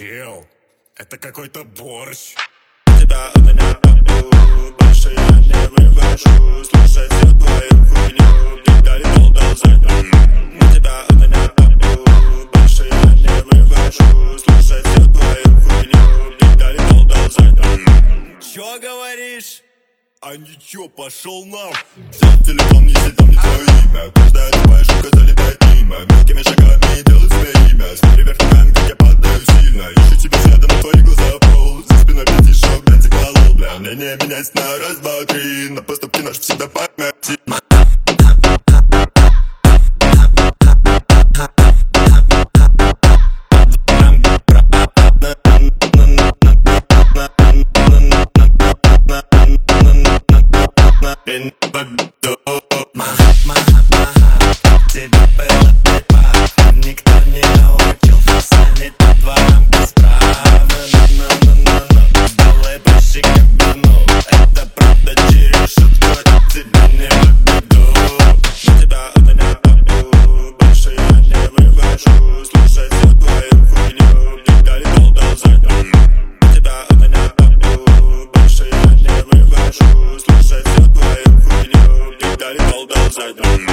Чел, это какой-то борщ. Тебя у меня больше я не вывожу. Слушай всю твою хуйню, ты долетел до зайда. Тебя у меня больше я не вывожу. Слушай всю твою хуйню, ты долетел до зайда. Чё говоришь? А ничего, пошел нахуй. Взять телефон, если там не твое имя. Каждая твоя штука залетает мимо. Мелкими шагами делай себе имя. Смотри вверх ногами, как я падаю сильно. Ищу тебя взглядом, на твои глаза пол. За спиной пятишок, блядь, циклолол, бля. Мнение меняется на раз, два, три. На поступки наш всегда память. Тебя было 5 пар, никто не научился салить по дворам без права. Сделай проще, как вино. Это правда через шутку, тебя не подведу. Тебя у меня больше я не вывожу. Слушай всю твою хуйню, ты долетел до зайда. Тебя у меня больше я не вывожу. Слушай всю твою хуйню, ты долетел до зайда.